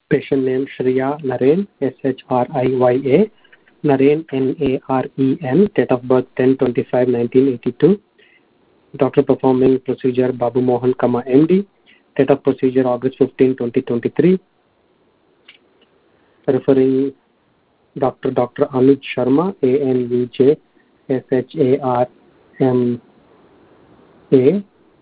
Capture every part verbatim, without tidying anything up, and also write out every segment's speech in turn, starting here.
Patient name Shriya Naren, S H R I Y A, Naren, N A R E N, date of birth ten twenty-five nineteen eighty-two. Doctor performing procedure Babu Mohan, M D, date of procedure August fifteenth twenty twenty-three. Referring Doctor Doctor Anuj Sharma, A N U J S H A R M A.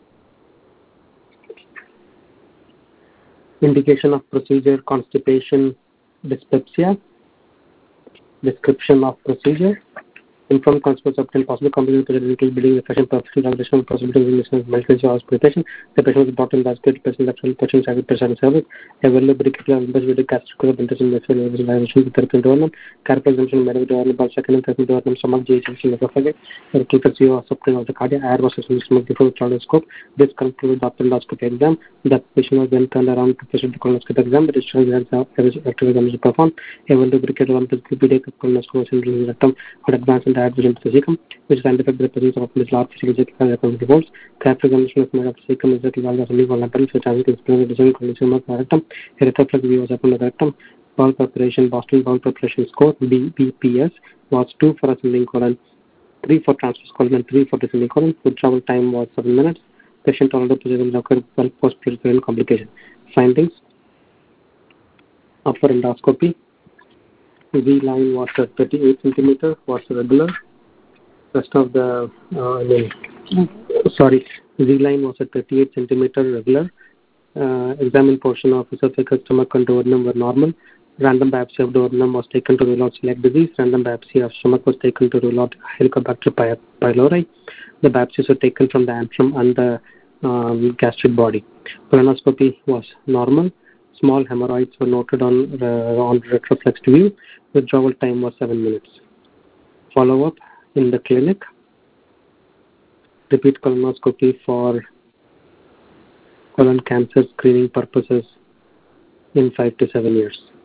Indication of procedure constipation, dyspepsia. Description of procedure. Informed consequence obtain possible complications related to building the fashion perfection transition possibility of medical hospitalization. The patient was brought in the patient actual patient side patient service. Available critical investigative gastric intestinal visualization with therapy environment. Careful examination medical development by second and third environment stomach G H M C esophagus. Clinical view of subclinical of the cardiac air was in stomach before the scope. This concluded the endoscopy exam. The patient was then turned around to patient colonoscopy exam. The discharge electrical exam performed. Available critical development colonoscopy in rectum or advanced diabetes into the cecum, which is identified by the presence of this large physical revolves. Careful examination of made of the cecum is that valve is only vulnerable, so chances to experience the design condition of the rectum. A reflex view was upon the rectum. Bowel preparation, Boston bowel preparation score, B B P S, was two for ascending colon, three for transverse colon, and three for descending colon. Food travel time was seven minutes. Patient tolerable procedure occurred well post-peritoneal complication. Findings: upper endoscopy. Z line was at thirty-eight centimeter, was regular. Rest of the, uh, I mean, sorry, Z line was at thirty-eight centimeter regular. Uh, examined portion of esophagus, stomach, and duodenum were normal. Random biopsy of duodenum was taken to rule out celiac disease. Random biopsy of stomach was taken to rule out Helicobacter pylori. The biopsies were taken from the antrum and the um, gastric body. Colonoscopy was normal. Small hemorrhoids were noted on, uh, on retroflexed view. Withdrawal time was seven minutes. Follow-up in the clinic. Repeat colonoscopy for colon cancer screening purposes in five to seven years.